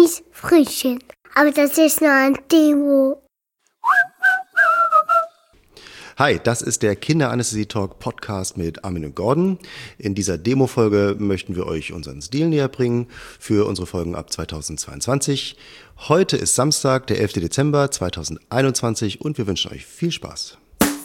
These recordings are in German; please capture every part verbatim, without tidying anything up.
Amis Frühchen. Aber das ist nur ein Demo. Hi, das ist der Kinderanästhesie-Talk Podcast mit Armin und Gordon. In dieser Demo-Folge möchten wir euch unseren Stil näher bringen für unsere Folgen ab zweitausendzweiundzwanzig. Heute ist Samstag, der elfter Dezember zweitausendeinundzwanzig und wir wünschen euch viel Spaß.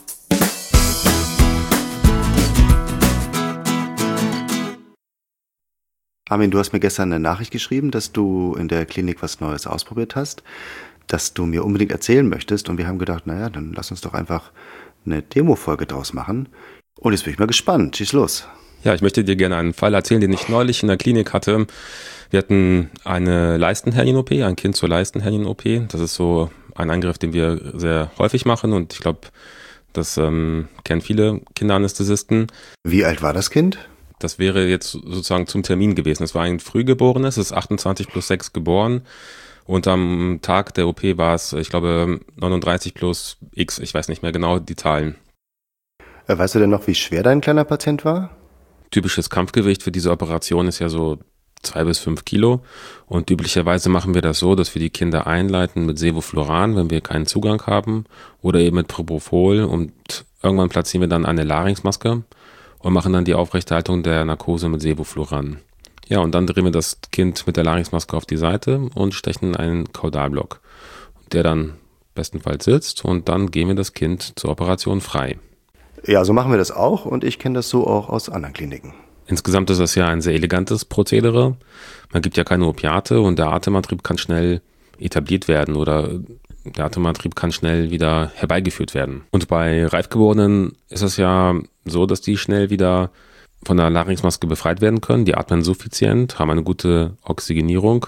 Armin, du hast mir gestern eine Nachricht geschrieben, dass du in der Klinik was Neues ausprobiert hast, dass du mir unbedingt erzählen möchtest und wir haben gedacht, naja, dann lass uns doch einfach eine Demo-Folge draus machen. Und jetzt bin ich mal gespannt. Schieß los. Ja, ich möchte dir gerne einen Fall erzählen, den ich neulich in der Klinik hatte. Wir hatten eine Leistenhernien-O P, ein Kind zur Leistenhernien-O P. Das ist so ein Eingriff, den wir sehr häufig machen und ich glaube, das ähm, kennen viele Kinderanästhesisten. Wie alt war das Kind? Das wäre jetzt sozusagen zum Termin gewesen. Es war ein Frühgeborenes, es ist achtundzwanzig plus sechs geboren. Und am Tag der O P war es, ich glaube, neununddreißig plus X, ich weiß nicht mehr genau die Zahlen. Weißt du denn noch, wie schwer dein kleiner Patient war? Typisches Kampfgewicht für diese Operation ist ja so zwei bis fünf Kilo. Und üblicherweise machen wir das so, dass wir die Kinder einleiten mit Sevofluran, wenn wir keinen Zugang haben, oder eben mit Propofol. Und irgendwann platzieren wir dann eine Larynxmaske und machen dann die Aufrechterhaltung der Narkose mit Sevofluran. Ja, und dann drehen wir das Kind mit der Larynxmaske auf die Seite und stechen einen Kaudalblock, der dann bestenfalls sitzt und dann geben wir das Kind zur Operation frei. Ja, so machen wir das auch und ich kenne das so auch aus anderen Kliniken. Insgesamt ist das ja ein sehr elegantes Prozedere. Man gibt ja keine Opiate und der Atemantrieb kann schnell etabliert werden oder der Atemantrieb kann schnell wieder herbeigeführt werden. Und bei Reifgeborenen ist es ja so, dass die schnell wieder von der Larynxmaske befreit werden können. Die atmen suffizient, haben eine gute Oxygenierung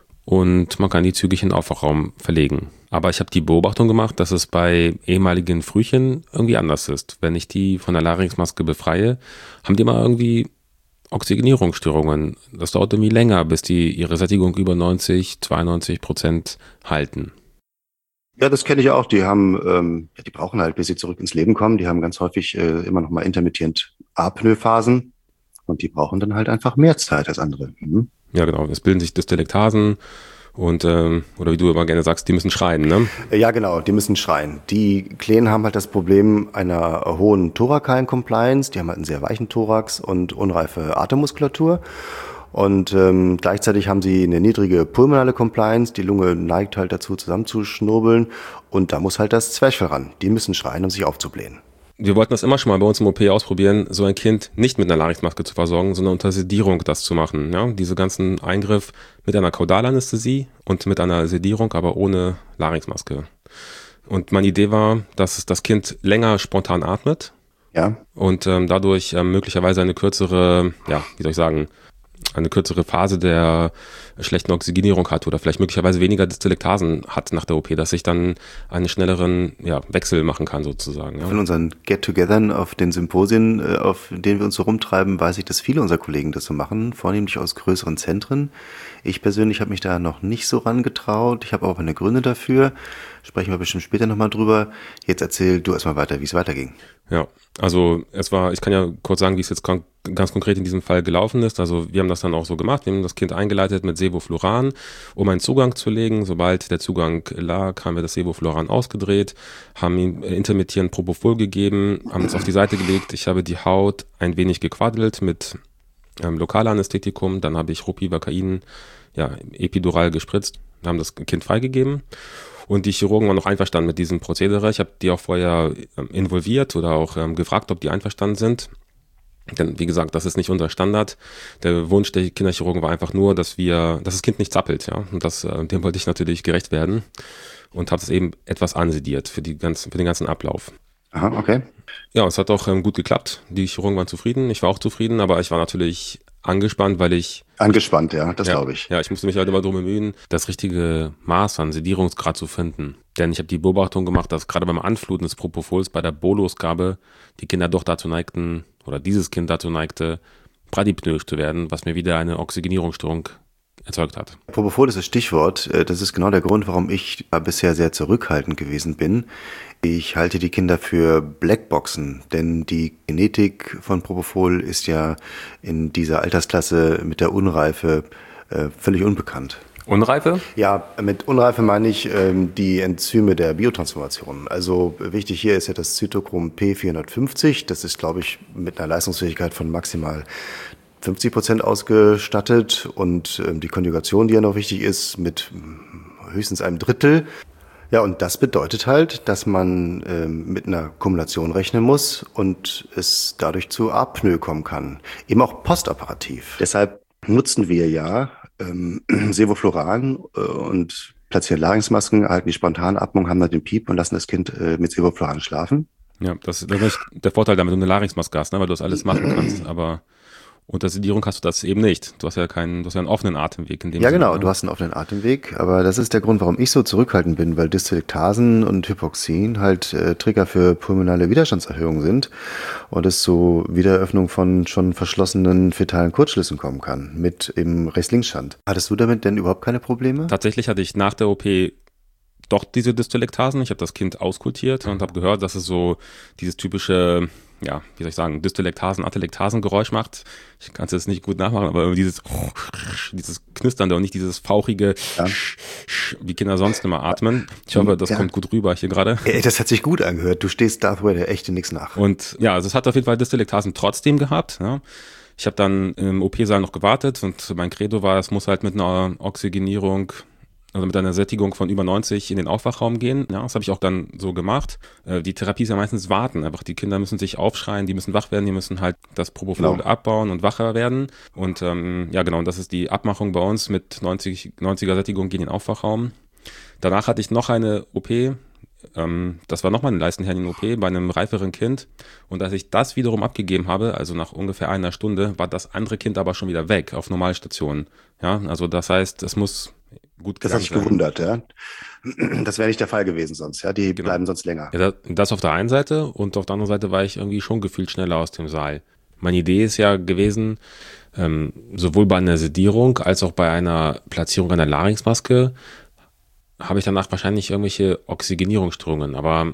und man kann die zügig in den Aufwachraum verlegen. Aber ich habe die Beobachtung gemacht, dass es bei ehemaligen Frühchen irgendwie anders ist. Wenn ich die von der Larynxmaske befreie, haben die immer irgendwie Oxygenierungsstörungen. Das dauert irgendwie länger, bis die ihre Sättigung über neunzig, zweiundneunzig Prozent halten. Ja, das kenne ich auch. Die haben, ähm, ja, die brauchen halt, bis sie zurück ins Leben kommen. Die haben ganz häufig äh, immer noch mal intermittierend Apnoe-Phasen und die brauchen dann halt einfach mehr Zeit als andere. Mhm. Ja, genau. Es bilden sich Dystelektasen und, ähm, oder wie du immer gerne sagst, die müssen schreien, ne? Ja, genau. Die müssen schreien. Die Kleinen haben halt das Problem einer hohen thorakalen Compliance. Die haben halt einen sehr weichen Thorax und unreife Atemmuskulatur. Und ähm, gleichzeitig haben sie eine niedrige pulmonale Compliance. Die Lunge neigt halt dazu, zusammenzuschnurbeln. Und da muss halt das Zwerchfell ran. Die müssen schreien, um sich aufzublähen. Wir wollten das immer schon mal bei uns im O P ausprobieren, so ein Kind nicht mit einer Larynxmaske zu versorgen, sondern unter Sedierung das zu machen. Ja? Diese ganzen Eingriff mit einer Kaudalanästhesie und mit einer Sedierung, aber ohne Larynxmaske. Und meine Idee war, dass das Kind länger spontan atmet. Ja. Und ähm, dadurch ähm, möglicherweise eine kürzere, ja, wie soll ich sagen, eine kürzere Phase der schlechten Oxygenierung hat oder vielleicht möglicherweise weniger Dystelektasen hat nach der O P, dass ich dann einen schnelleren ja, Wechsel machen kann sozusagen. Ja. Von unseren Get-Togethern auf den Symposien, auf denen wir uns so rumtreiben, weiß ich, dass viele unserer Kollegen das so machen, vornehmlich aus größeren Zentren. Ich persönlich habe mich da noch nicht so rangetraut. Ich habe auch meine Gründe dafür. Sprechen wir bestimmt später nochmal drüber. Jetzt erzähl du erstmal weiter, wie es weiterging. Ja, also es war, ich kann ja kurz sagen, wie es jetzt ganz konkret in diesem Fall gelaufen ist. Also wir haben das dann auch so gemacht. Wir haben das Kind eingeleitet mit Sevofluran, um einen Zugang zu legen. Sobald der Zugang lag, haben wir das Sevofluran ausgedreht, haben ihm intermittierend Propofol gegeben, haben es auf die Seite gelegt. Ich habe die Haut ein wenig gequaddelt mit ähm, Lokalanästhetikum. Dann habe ich Ropivacain ja, epidural gespritzt, haben das Kind freigegeben. Und die Chirurgen waren noch einverstanden mit diesem Prozedere. Ich habe die auch vorher ähm, involviert oder auch ähm, gefragt, ob die einverstanden sind. Denn wie gesagt, das ist nicht unser Standard. Der Wunsch der Kinderchirurgen war einfach nur, dass wir, dass das Kind nicht zappelt, ja. Und das, äh, dem wollte ich natürlich gerecht werden und habe es eben etwas ansediert für die ganzen, für den ganzen Ablauf. Aha, okay. Ja, es hat auch ähm, gut geklappt. Die Chirurgen waren zufrieden. Ich war auch zufrieden, aber ich war natürlich angespannt, weil ich... Angespannt, ja, das ja, glaube ich. Ja, ich musste mich halt immer darum bemühen, das richtige Maß an Sedierungsgrad zu finden. Denn ich habe die Beobachtung gemacht, dass gerade beim Anfluten des Propofols bei der Bolusgabe die Kinder doch dazu neigten, oder dieses Kind dazu neigte, bradypnoisch zu werden, was mir wieder eine Oxygenierungsstörung erzeugt hat. Propofol ist das Stichwort. Das ist genau der Grund, warum ich bisher sehr zurückhaltend gewesen bin. Ich halte die Kinder für Blackboxen, denn die Genetik von Propofol ist ja in dieser Altersklasse mit der Unreife äh, völlig unbekannt. Unreife? Ja, mit Unreife meine ich ähm, die Enzyme der Biotransformation. Also wichtig hier ist ja das Zytochrom P vierhundertfünfzig. Das ist, glaube ich, mit einer Leistungsfähigkeit von maximal fünfzig Prozent ausgestattet. Und ähm, die Konjugation, die ja noch wichtig ist, mit höchstens einem Drittel. Ja, und das bedeutet halt, dass man ähm, mit einer Kumulation rechnen muss und es dadurch zu Apnoe kommen kann. Eben auch postoperativ. Deshalb nutzen wir ja ähm, Sevofluran äh, und platzieren Larynxmasken, erhalten die Spontanatmung, haben dann den Piep und lassen das Kind äh, mit Sevofluran schlafen. Ja, das, das ist der Vorteil, damit du eine Larynxmaske hast, ne, weil du das alles machen kannst, aber unter Sedierung hast du das eben nicht. Du hast ja keinen, du hast ja einen offenen Atemweg in dem Ja, Sinne, genau, ne? du hast einen offenen Atemweg, aber das ist der Grund, warum ich so zurückhaltend bin, weil Dystelektasen und Hypoxien halt äh, Trigger für pulmonale Widerstandserhöhung sind und es zu Wiedereröffnung von schon verschlossenen fetalen Kurzschlüssen kommen kann, mit eben Rechts-Links-Schand. Hattest du damit denn überhaupt keine Probleme? Tatsächlich hatte ich nach der O P doch diese Dystelektasen. Ich habe das Kind auskultiert und habe gehört, dass es so dieses typische, ja, wie soll ich sagen, Dystelektasen, Atelektasen-Geräusch macht. Ich kann es jetzt nicht gut nachmachen, aber dieses, dieses Knisternde und nicht dieses fauchige, Ja. wie Kinder sonst immer atmen. Ich hoffe, das Ja. kommt gut rüber hier gerade. Ey, das hat sich gut angehört. Du stehst Darth Vader echt in nichts nach. Und ja, also es hat auf jeden Fall Dystelektasen trotzdem gehabt. Ja. Ich habe dann im O P-Saal noch gewartet und mein Credo war, es muss halt mit einer Oxygenierung, also mit einer Sättigung von über neunzig in den Aufwachraum gehen. Ja, das habe ich auch dann so gemacht. Äh, die Therapie ist ja meistens warten. Einfach die Kinder müssen sich aufschreien, die müssen wach werden, die müssen halt das Propofol Genau. abbauen und wacher werden. Und ähm, ja, genau, und das ist die Abmachung bei uns mit neunzig, neunziger Sättigung in den Aufwachraum. Danach hatte ich noch eine O P. Ähm, das war nochmal eine Leistenherren-O P bei einem reiferen Kind. Und als ich das wiederum abgegeben habe, also nach ungefähr einer Stunde, war das andere Kind aber schon wieder weg auf Normalstation. Ja, also das heißt, es muss gut Das hat gegangen mich sein. gewundert, ja. Das wäre nicht der Fall gewesen sonst, ja. Die Genau. bleiben sonst länger. Ja, das, das auf der einen Seite und auf der anderen Seite war ich irgendwie schon gefühlt schneller aus dem Saal. Meine Idee ist ja gewesen, ähm, sowohl bei einer Sedierung als auch bei einer Platzierung einer Larynxmaske habe ich danach wahrscheinlich irgendwelche Oxygenierungsstörungen. Aber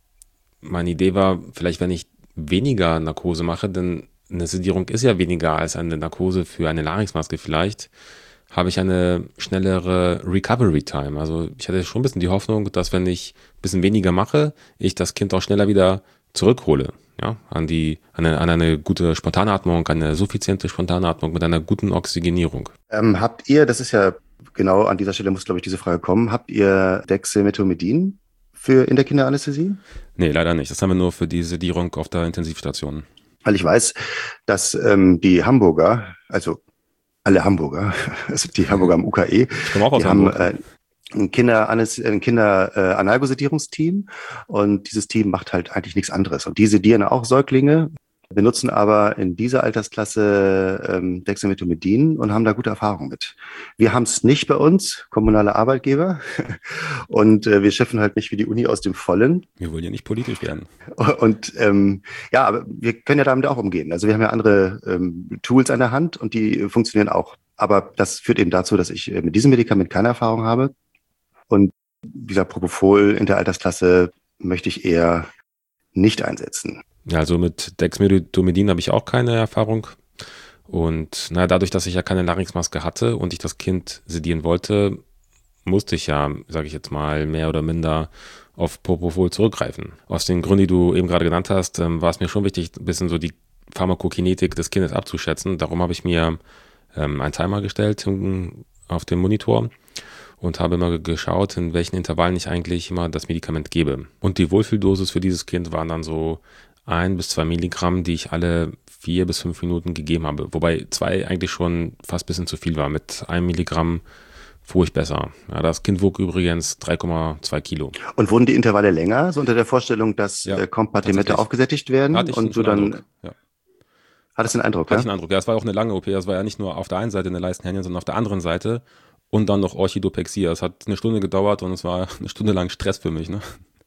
meine Idee war, vielleicht wenn ich weniger Narkose mache, denn eine Sedierung ist ja weniger als eine Narkose für eine Larynxmaske vielleicht, habe ich eine schnellere Recovery Time. Also ich hatte schon ein bisschen die Hoffnung, dass wenn ich ein bisschen weniger mache, ich das Kind auch schneller wieder zurückhole. Ja, an die, an eine, an eine gute Spontanatmung, eine suffiziente Spontanatmung mit einer guten Oxygenierung. Ähm, habt ihr, das ist ja genau an dieser Stelle muss, glaube ich, diese Frage kommen, habt ihr Dexmedetomidin für in der Kinderanästhesie? Nee, leider nicht. Das haben wir nur für die Sedierung auf der Intensivstation. Weil ich weiß, dass ähm, die Hamburger, also alle Hamburger, also die Hamburger am U K E, Ich komme auch aus die haben Hamburg. äh, ein Kinder, ein Kinder äh, Analgosedierungsteam und dieses Team macht halt eigentlich nichts anderes. Und die sedieren auch Säuglinge, benutzen aber in dieser Altersklasse ähm, Dexmedetomidin und haben da gute Erfahrungen mit. Wir haben es nicht bei uns, kommunale Arbeitgeber, und äh, wir schiffen halt nicht wie die Uni aus dem Vollen. Wir wollen ja nicht politisch werden. Und ähm, ja, aber wir können ja damit auch umgehen. Also wir haben ja andere ähm, Tools an der Hand und die funktionieren auch. Aber das führt eben dazu, dass ich äh, mit diesem Medikament keine Erfahrung habe. Und dieser Propofol in der Altersklasse möchte ich eher nicht einsetzen. Ja, also mit Dexmedetomidin habe ich auch keine Erfahrung. Und na, dadurch, dass ich ja keine Larynxmaske hatte und ich das Kind sedieren wollte, musste ich ja, sage ich jetzt mal, mehr oder minder auf Propofol zurückgreifen. Aus den Gründen, die du eben gerade genannt hast, ähm, war es mir schon wichtig, ein bisschen so die Pharmakokinetik des Kindes abzuschätzen. Darum habe ich mir ähm, einen Timer gestellt um, auf dem Monitor und habe immer geschaut, in welchen Intervallen ich eigentlich immer das Medikament gebe. Und die Wohlfühldosis für dieses Kind waren dann so ein bis zwei Milligramm, die ich alle vier bis fünf Minuten gegeben habe. Wobei zwei eigentlich schon fast ein bisschen zu viel war. Mit einem Milligramm fuhr ich besser. Ja, das Kind wog übrigens drei Komma zwei Kilo. Und wurden die Intervalle länger, so unter der Vorstellung, dass Ja, äh, Kompartimente tatsächlich. aufgesättigt werden Hatte ich und du schon dann Eindruck. Ja. hattest den Eindruck, Hatte ja? ich einen Eindruck. Ja, es war auch eine lange O P. Das war ja nicht nur auf der einen Seite eine Leistenhernie, sondern auf der anderen Seite. Und dann noch Orchidopexie. Es hat eine Stunde gedauert und es war eine Stunde lang Stress für mich. Ne?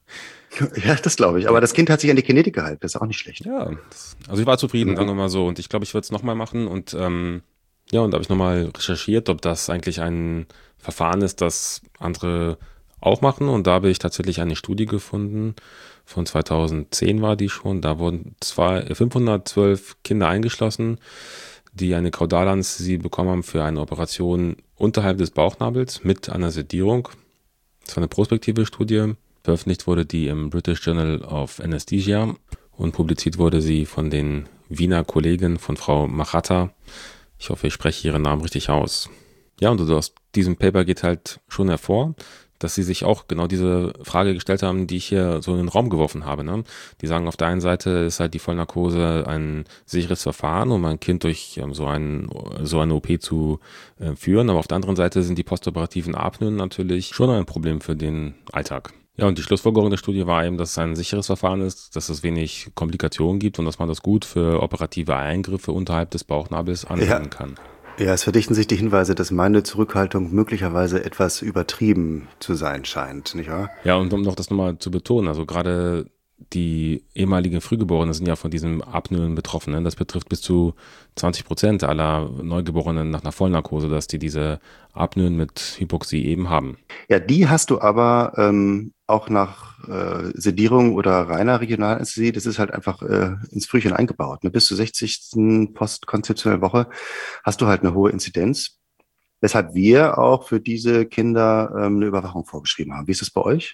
Ja, das glaube ich. Aber das Kind hat sich an die Kinetik gehalten. Das ist auch nicht schlecht. Ja, das, also ich war zufrieden, sagen wir mal so. Und ich glaube, ich würde es nochmal machen. Und ähm, ja, und da habe ich nochmal recherchiert, ob das eigentlich ein Verfahren ist, das andere auch machen. Und da habe ich tatsächlich eine Studie gefunden. Von zweitausendzehn war die schon. Da wurden zwar fünfhundertzwölf Kinder eingeschlossen. die eine Kaudalanästhesie bekommen haben für eine Operation unterhalb des Bauchnabels mit einer Sedierung. Das war eine prospektive Studie. Veröffentlicht wurde die im British Journal of Anesthesia und publiziert wurde sie von den Wiener Kollegen von Frau Machatta. Ich hoffe, ich spreche ihren Namen richtig aus. Ja, und aus diesem Paper geht halt schon hervor, dass sie sich auch genau diese Frage gestellt haben, die ich hier so in den Raum geworfen habe. Ne? Die sagen, auf der einen Seite ist halt die Vollnarkose ein sicheres Verfahren, um ein Kind durch ähm, so, ein, so eine O P zu äh, führen, aber auf der anderen Seite sind die postoperativen Apnoen natürlich schon ein Problem für den Alltag. Ja, und die Schlussfolgerung der Studie war eben, dass es ein sicheres Verfahren ist, dass es wenig Komplikationen gibt und dass man das gut für operative Eingriffe unterhalb des Bauchnabels anwenden Ja. kann. Ja, es verdichten sich die Hinweise, dass meine Zurückhaltung möglicherweise etwas übertrieben zu sein scheint, nicht wahr? Ja, und um noch das nochmal zu betonen, also gerade die ehemaligen Frühgeborenen sind ja von diesem Apnoen betroffen. Ne? Das betrifft bis zu zwanzig Prozent aller Neugeborenen nach einer Vollnarkose, dass die diese Apnoen mit Hypoxie eben haben. Ja, die hast du aber ähm, auch nach äh, Sedierung oder reiner Regionalanästhesie, das ist halt einfach äh, ins Frühchen eingebaut. Ne? Bis zur sechzigsten postkonzeptionellen Woche hast du halt eine hohe Inzidenz, weshalb wir auch für diese Kinder ähm, eine Überwachung vorgeschrieben haben. Wie ist es bei euch?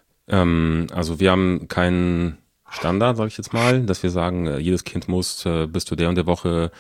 Ähm, also wir haben keinen Standard, sage ich jetzt mal, dass wir sagen, äh, jedes Kind muss äh, bis zu der und der Woche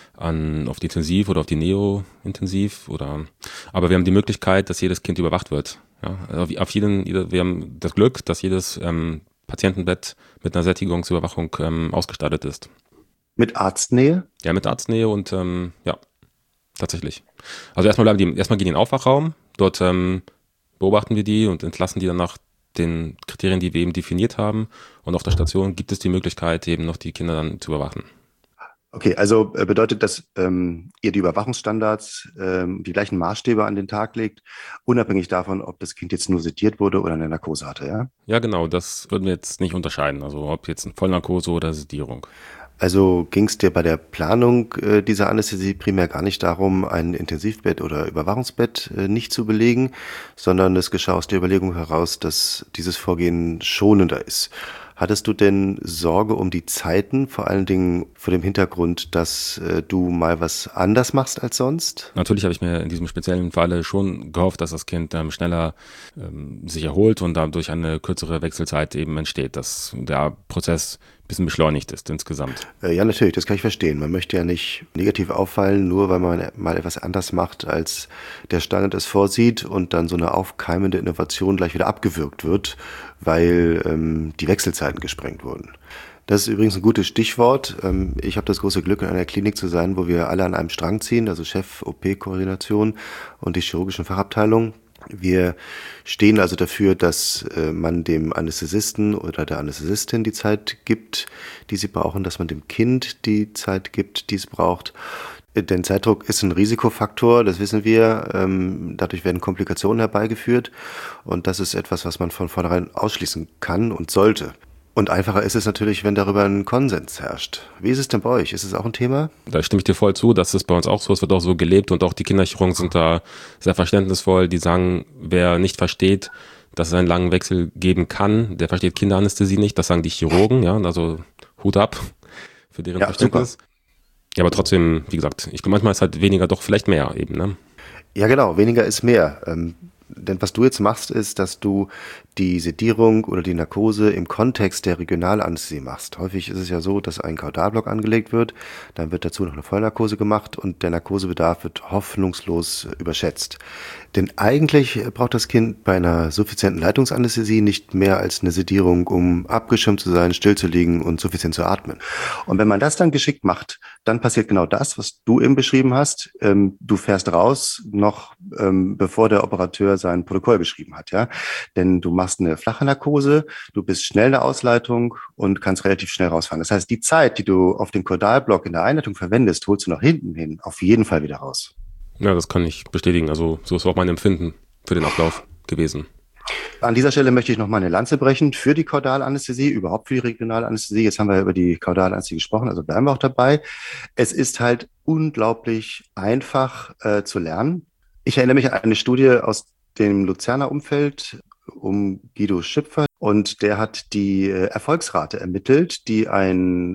an, auf die Intensiv oder auf die Neo-Intensiv oder, aber wir haben die Möglichkeit, dass jedes Kind überwacht wird. Ja, auf, auf jeden, jede, wir haben das Glück, dass jedes ähm, Patientenbett mit einer Sättigungsüberwachung ähm, ausgestattet ist. Mit Arztnähe? Ja, mit Arztnähe und ähm, ja, tatsächlich. Also erstmal bleiben die, erstmal gehen die in den Aufwachraum, dort ähm, beobachten wir die und entlassen die dann nach den Kriterien, die wir eben definiert haben. Und auf der Station gibt es die Möglichkeit, eben noch die Kinder dann zu überwachen. Okay, also äh, bedeutet das, ähm, ihr die Überwachungsstandards, ähm, die gleichen Maßstäbe an den Tag legt, unabhängig davon, ob das Kind jetzt nur sediert wurde oder eine Narkose hatte, ja? Ja, genau, das würden wir jetzt nicht unterscheiden. Also ob jetzt eine Vollnarkose oder Sedierung. Also ging es dir bei der Planung äh, dieser Anästhesie primär gar nicht darum, ein Intensivbett oder Überwachungsbett äh, nicht zu belegen, sondern es geschah aus der Überlegung heraus, dass dieses Vorgehen schonender ist. Hattest du denn Sorge um die Zeiten, vor allen Dingen vor dem Hintergrund, dass äh, du mal was anders machst als sonst? Natürlich habe ich mir in diesem speziellen Falle schon gehofft, dass das Kind ähm, schneller ähm, sich erholt und dadurch eine kürzere Wechselzeit eben entsteht, dass der Prozess ein bisschen beschleunigt ist insgesamt. Äh, ja, natürlich, das kann ich verstehen. Man möchte ja nicht negativ auffallen, nur weil man mal etwas anders macht, als der Standard es vorsieht und dann so eine aufkeimende Innovation gleich wieder abgewürgt wird, weil ähm, die Wechselzeiten gesprengt wurden. Das ist übrigens ein gutes Stichwort. Ähm, ich habe das große Glück, in einer Klinik zu sein, wo wir alle an einem Strang ziehen, also Chef, O P-Koordination und die chirurgischen Fachabteilungen. Wir stehen also dafür, dass äh, man dem Anästhesisten oder der Anästhesistin die Zeit gibt, die sie brauchen, dass man dem Kind die Zeit gibt, die es braucht. Äh, Denn Zeitdruck ist ein Risikofaktor, das wissen wir. Ähm, dadurch werden Komplikationen herbeigeführt und das ist etwas, was man von vornherein ausschließen kann und sollte. Und einfacher ist es natürlich, wenn darüber ein Konsens herrscht. Wie ist es denn bei euch? Ist es auch ein Thema? Da stimme ich dir voll zu, das ist bei uns auch so, es wird auch so gelebt und auch die Kinderchirurgen sind da sehr verständnisvoll, die sagen, wer nicht versteht, dass es einen langen Wechsel geben kann, der versteht Kinderanästhesie nicht, das sagen die Chirurgen, ja, also Hut ab für deren Ja, Verständnis. Super. Ja, aber trotzdem, wie gesagt, ich glaube, manchmal ist halt weniger doch vielleicht mehr eben, ne? Ja, genau, weniger ist mehr. Ähm, denn was du jetzt machst, ist, dass du die Sedierung oder die Narkose im Kontext der Regionalanästhesie machst. Häufig ist es ja so, dass ein Kaudalblock angelegt wird, dann wird dazu noch eine Vollnarkose gemacht und der Narkosebedarf wird hoffnungslos überschätzt. Denn eigentlich braucht das Kind bei einer suffizienten Leitungsanästhesie nicht mehr als eine Sedierung, um abgeschirmt zu sein, still zu liegen und suffizient zu atmen. Und wenn man das dann geschickt macht, dann passiert genau das, was du eben beschrieben hast. Ähm, du fährst raus, noch ähm, bevor der Operateur sein Protokoll geschrieben hat, ja. Denn du machst eine flache Narkose, du bist schnell in der Ausleitung und kannst relativ schnell rausfahren. Das heißt, die Zeit, die du auf den Caudalblock in der Einleitung verwendest, holst du nach hinten hin auf jeden Fall wieder raus. Ja, das kann ich bestätigen. Also so ist auch mein Empfinden für den Ablauf gewesen. An dieser Stelle möchte ich noch mal eine Lanze brechen für die Kaudalanästhesie, überhaupt für die Regionalanästhesie. Jetzt haben wir über die Kaudalanästhesie gesprochen, also bleiben wir auch dabei. Es ist halt unglaublich einfach äh, zu lernen. Ich erinnere mich an eine Studie aus dem Luzerner Umfeld um Guido Schipfer und der hat die äh, Erfolgsrate ermittelt, die ein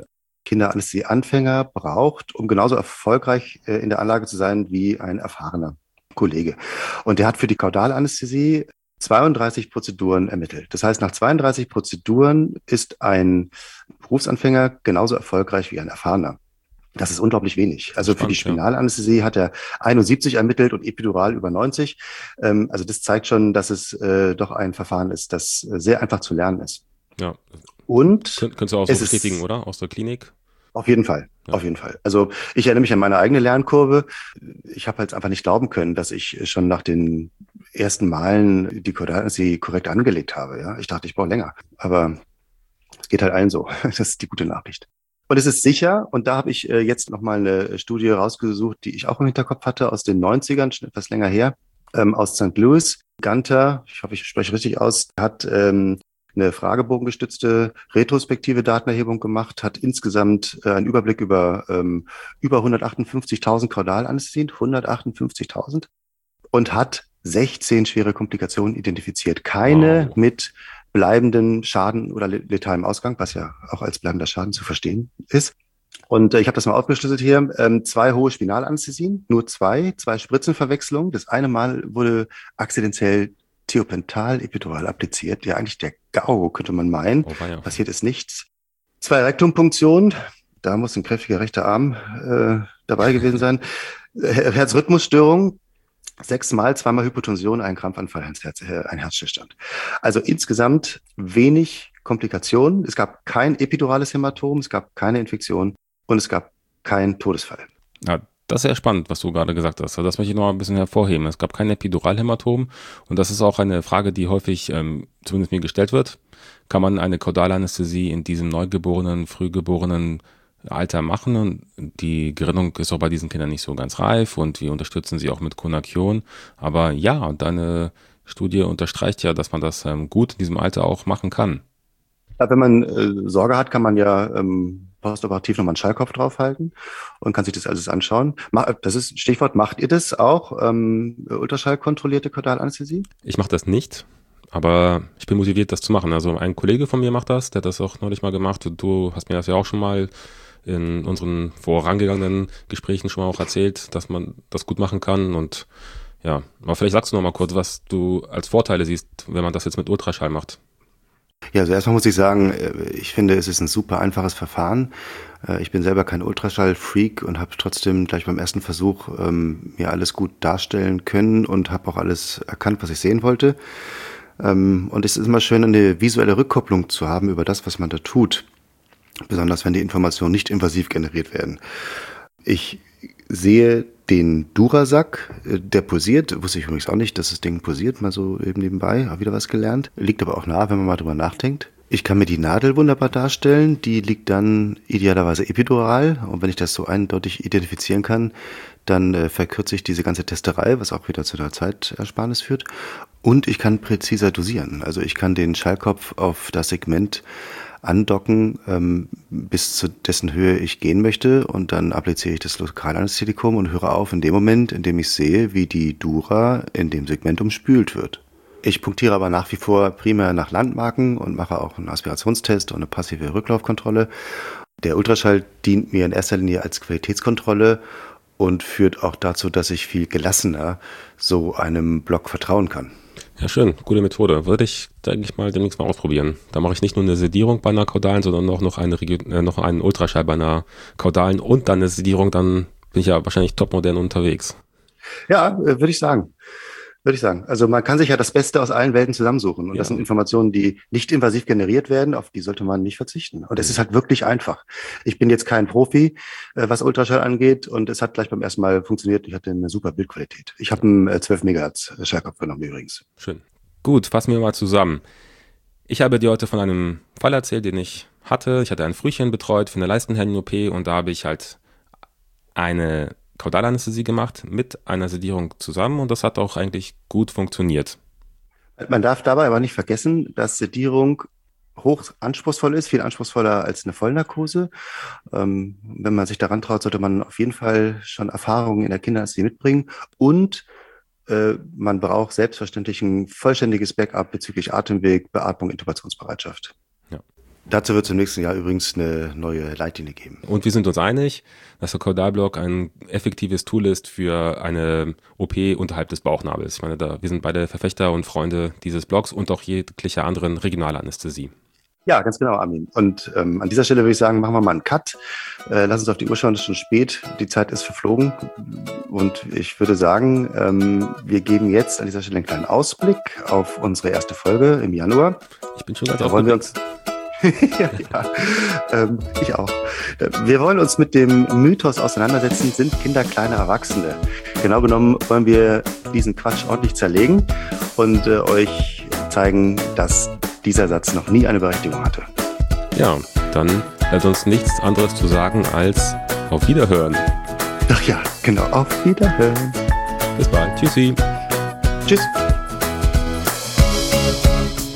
Kinderanästhesie-Anfänger braucht, um genauso erfolgreich äh, in der Anlage zu sein wie ein erfahrener Kollege. Und der hat für die Kaudalanästhesie zweiunddreißig Prozeduren ermittelt. Das heißt, nach zweiunddreißig Prozeduren ist ein Berufsanfänger genauso erfolgreich wie ein erfahrener. Das ist unglaublich wenig. Also für die Spannend, ja. Spinalanästhesie hat er einundsiebzig ermittelt und epidural über neunzig. Ähm, also das zeigt schon, dass es äh, doch ein Verfahren ist, das äh, sehr einfach zu lernen ist. Ja. Und Könnt, könntest du auch so es bestätigen, ist oder? Aus der Klinik? auf jeden Fall, Ja. auf jeden Fall. Also ich erinnere mich an meine eigene Lernkurve. Ich habe halt einfach nicht glauben können, dass ich schon nach den ersten Malen die Kaudalanästhesie korrekt angelegt habe. Ja, ich dachte, ich brauche länger. Aber es geht halt allen so. Das ist die gute Nachricht. Und es ist sicher, und da habe ich äh, jetzt nochmal eine Studie rausgesucht, die ich auch im Hinterkopf hatte, aus den neunzigern, schon etwas länger her, ähm, aus Sankt Louis. Gunter, ich hoffe, ich spreche richtig aus, hat ähm, eine fragebogengestützte retrospektive Datenerhebung gemacht, hat insgesamt äh, einen Überblick über ähm, über hundertachtundfünfzigtausend Kaudalanästhesien, hundertachtundfünfzigtausend, und hat sechzehn schwere Komplikationen identifiziert. Keine Wow. mit bleibenden Schaden oder letalem Ausgang, was ja auch als bleibender Schaden zu verstehen ist. Und äh, ich habe das mal aufgeschlüsselt hier. Ähm, zwei hohe Spinalanästhesien, nur zwei, zwei Spritzenverwechslungen. Das eine Mal wurde akzidentiell Thiopental epidural appliziert. Ja, eigentlich der GAU, könnte man meinen. Oh, weia. Passiert ist nichts. Zwei Rektumpunktionen. Da muss ein kräftiger rechter Arm äh, dabei gewesen sein. Her- Herzrhythmusstörung. Sechsmal, zweimal Hypotension, ein Krampfanfall, ein, Herz, äh, ein Herzstillstand. Also insgesamt wenig Komplikationen. Es gab kein epidurales Hämatom, es gab keine Infektion und es gab keinen Todesfall. Ja, das ist sehr spannend, was du gerade gesagt hast. Also das möchte ich noch ein bisschen hervorheben. Es gab kein Epiduralhämatom und das ist auch eine Frage, die häufig ähm, zumindest mir gestellt wird. Kann man eine Kaudalanästhesie in diesem neugeborenen, frühgeborenen Alter machen? Und die Gerinnung ist auch bei diesen Kindern nicht so ganz reif und wir unterstützen sie auch mit Konakion. Aber ja, deine Studie unterstreicht ja, dass man das ähm, gut in diesem Alter auch machen kann. Ja, wenn man äh, Sorge hat, kann man ja ähm, postoperativ nochmal einen Schallkopf draufhalten und kann sich das alles anschauen. Ma das ist Stichwort, macht ihr das auch? Ähm, Ultraschallkontrollierte Kaudalanästhesie? Ich mache das nicht, aber ich bin motiviert, das zu machen. Also ein Kollege von mir macht das, der hat das auch neulich mal gemacht. Du hast mir das ja auch schon mal in unseren vorangegangenen Gesprächen schon mal auch erzählt, dass man das gut machen kann. Und ja, aber vielleicht sagst du noch mal kurz, was du als Vorteile siehst, wenn man das jetzt mit Ultraschall macht. Ja, also erstmal muss ich sagen, äh, ich finde, es ist ein super einfaches Verfahren. Äh, Ich bin selber kein Ultraschall-Freak und habe trotzdem gleich beim ersten Versuch ähm, mir alles gut darstellen können und habe auch alles erkannt, was ich sehen wollte. Ähm, und es ist immer schön, eine visuelle Rückkopplung zu haben über das, was man da tut. Besonders wenn die Informationen nicht invasiv generiert werden. Ich sehe den Durasack, äh, der pulsiert. Wusste ich übrigens auch nicht, dass das Ding pulsiert, mal so eben nebenbei. Habe wieder was gelernt. Liegt aber auch nah, wenn man mal drüber nachdenkt. Ich kann mir die Nadel wunderbar darstellen. Die liegt dann idealerweise epidural. Und wenn ich das so eindeutig identifizieren kann, dann äh, verkürze ich diese ganze Testerei, was auch wieder zu einer Zeitersparnis führt. Und ich kann präziser dosieren. Also ich kann den Schallkopf auf das Segment andocken, ähm, bis zu dessen Höhe ich gehen möchte, und dann appliziere ich das Lokalanästhetikum und höre auf in dem Moment, in dem ich sehe, wie die Dura in dem Segment umspült wird. Ich punktiere aber nach wie vor primär nach Landmarken und mache auch einen Aspirationstest und eine passive Rücklaufkontrolle. Der Ultraschall dient mir in erster Linie als Qualitätskontrolle und führt auch dazu, dass ich viel gelassener so einem Block vertrauen kann. Ja, schön, gute Methode. Würde ich, denke ich mal, demnächst mal ausprobieren. Da mache ich nicht nur eine Sedierung bei einer Kaudalen, sondern auch noch, eine, äh, noch einen Ultraschall bei einer Kaudalen und dann eine Sedierung, dann bin ich ja wahrscheinlich topmodern unterwegs. Ja, äh, würde ich sagen. Würde ich sagen. Also man kann sich ja das Beste aus allen Welten zusammensuchen. Und Ja. das sind Informationen, die nicht invasiv generiert werden, auf die sollte man nicht verzichten. Und es ist halt wirklich einfach. Ich bin jetzt kein Profi, äh, was Ultraschall angeht, und es hat gleich beim ersten Mal funktioniert. Ich hatte eine super Bildqualität. Ich habe einen äh, zwölf Megahertz Schallkopf genommen übrigens. Schön. Gut, fassen wir mal zusammen. Ich habe dir heute von einem Fall erzählt, den ich hatte. Ich hatte ein Frühchen betreut für eine Leistenherren-O P und da habe ich halt eine Kaudalanästhesie gemacht mit einer Sedierung zusammen und das hat auch eigentlich gut funktioniert. Man darf dabei aber nicht vergessen, dass Sedierung hoch anspruchsvoll ist, viel anspruchsvoller als eine Vollnarkose. Ähm, wenn man sich daran traut, sollte man auf jeden Fall schon Erfahrungen in der Kinderanästhesie mitbringen, und äh, man braucht selbstverständlich ein vollständiges Backup bezüglich Atemweg, Beatmung, Intubationsbereitschaft. Ja. Dazu wird es im nächsten Jahr übrigens eine neue Leitlinie geben. Und wir sind uns einig, dass der Caudalblock ein effektives Tool ist für eine O P unterhalb des Bauchnabels. Ich meine, da, wir sind beide Verfechter und Freunde dieses Blocks und auch jeglicher anderen Regionalanästhesie. Ja, ganz genau, Armin. Und ähm, an dieser Stelle würde ich sagen, machen wir mal einen Cut. Äh, lass uns auf die Uhr schauen, es ist schon spät. Die Zeit ist verflogen. Und ich würde sagen, ähm, wir geben jetzt an dieser Stelle einen kleinen Ausblick auf unsere erste Folge im Januar. Ich bin schon ganz da wollen wir uns ja, ja. Ähm, ich auch. Wir wollen uns mit dem Mythos auseinandersetzen, sind Kinder kleine Erwachsene? Genau genommen wollen wir diesen Quatsch ordentlich zerlegen und äh, euch zeigen, dass dieser Satz noch nie eine Berechtigung hatte. Ja, dann bleibt uns nichts anderes zu sagen als auf Wiederhören. Ach ja, genau, auf Wiederhören. Bis bald. Tschüssi. Tschüss.